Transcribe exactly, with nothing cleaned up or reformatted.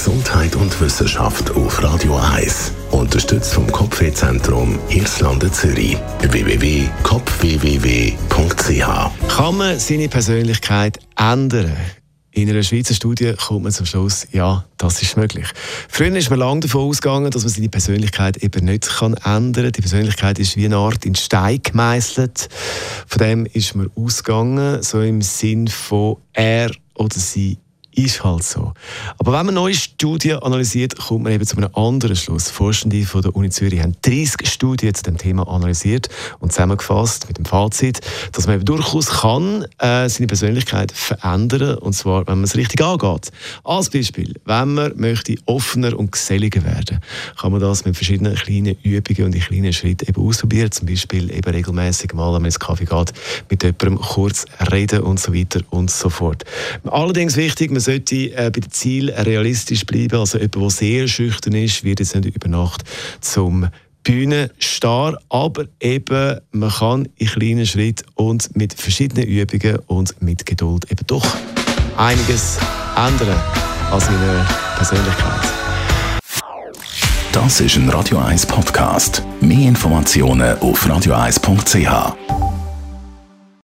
Gesundheit und Wissenschaft auf Radio eins. Unterstützt vom Kopfwehzentrum Irlande Zürich. w w w punkt kopf w w w punkt c h. Kann man seine Persönlichkeit ändern? In einer Schweizer Studie kommt man zum Schluss, ja, das ist möglich. Früher ist man lange davon ausgegangen, dass man seine Persönlichkeit eben nicht kann ändern kann. Die Persönlichkeit ist wie eine Art in Stein gemeißelt. Von dem ist man ausgegangen, so im Sinn von er oder sie ist halt so. Aber wenn man neue Studien analysiert, kommt man eben zu einem anderen Schluss. Forschende von der Uni Zürich haben dreißig Studien zu dem Thema analysiert und zusammengefasst mit dem Fazit, dass man eben durchaus kann, äh, seine Persönlichkeit verändern, und zwar, wenn man es richtig angeht. Als Beispiel, wenn man möchte offener und geselliger werden, kann man das mit verschiedenen kleinen Übungen und in kleinen Schritten eben ausprobieren. Zum Beispiel eben regelmäßig mal, wenn man ins Kaffee geht, mit jemandem kurz reden und so weiter und so fort. Allerdings wichtig, man sollte äh, bei dem Ziel realistisch bleiben. Also jemand, der sehr schüchtern ist, wird jetzt nicht über Nacht zum Bühnenstar. Aber eben, man kann in kleinen Schritten und mit verschiedenen Übungen und mit Geduld eben doch einiges ändern an seiner Persönlichkeit. Das ist ein Radio eins Podcast. Mehr Informationen auf radio eins punkt c h.